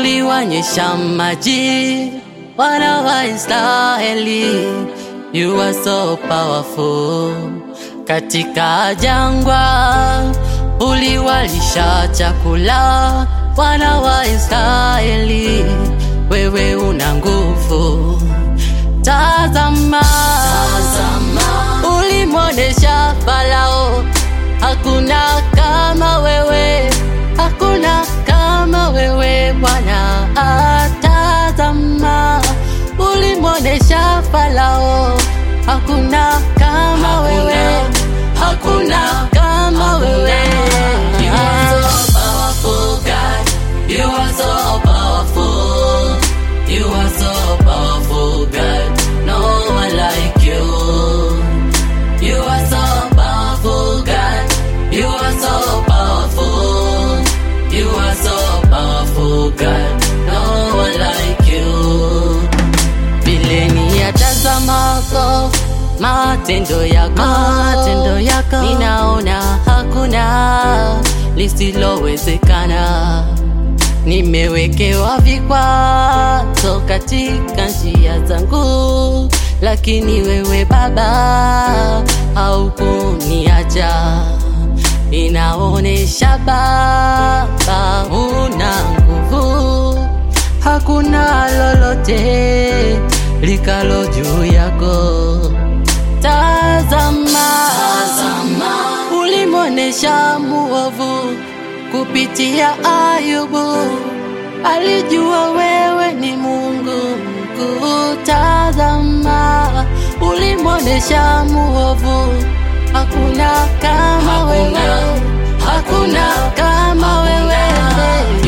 uliwanyesha maji wana wa Israeli. You are so powerful. Katika jangwa uliwalisha chakula wana wa Israeli. Wewe una nguvu. Tazama, ulimwonesha Farao hakuna kama wewe, hakuna kama wewe Bwana. Tazama, ulimwonesha Farao hakuna kama wewe, hakuna kama wewe. You are so powerful, God. You are so powerful. You are so powerful, God. No one like you. You are so powerful, God. You are so powerful. You are so powerful, God. No one like you. Bileni ya tazamako matendo yako, ninaona hakuna lisilowezekana. Nimewekewa vikwazo katika njia zangu, lakini wewe Baba haukuniacha. Inaonesha Baba una nguvu, hakuna lolote likalo juu yako. Tazama, ulimwonesha muovu kupitia Ayubu, alijua wewe ni Mungu mkuu. Tazama, ulimwonesha muovu hakuna kama wewe, hakuna kama wewe.